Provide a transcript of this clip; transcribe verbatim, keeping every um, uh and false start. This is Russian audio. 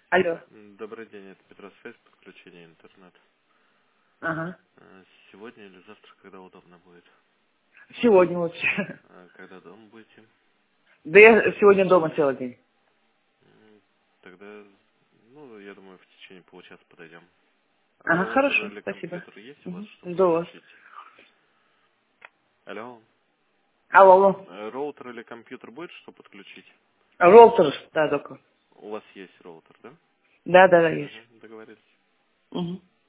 Алло. Добрый день, это Петросвязь, подключение интернет. Ага. Э, Сегодня или завтра, когда удобно будет? Сегодня лучше. А когда дома будете? Да я сегодня дома целый день. М, Тогда, ну, я думаю, в течение получаса подойдем. Ага, Роутер хорошо, или спасибо. компьютер есть у вас, Угу. чтобы Жду вас. подключить? Алло. Алло, алло. Э, Роутер или компьютер будет, что подключить? Роутер, да, только. У вас есть роутер, да? Да, да, да, есть. Угу, договорились. Угу.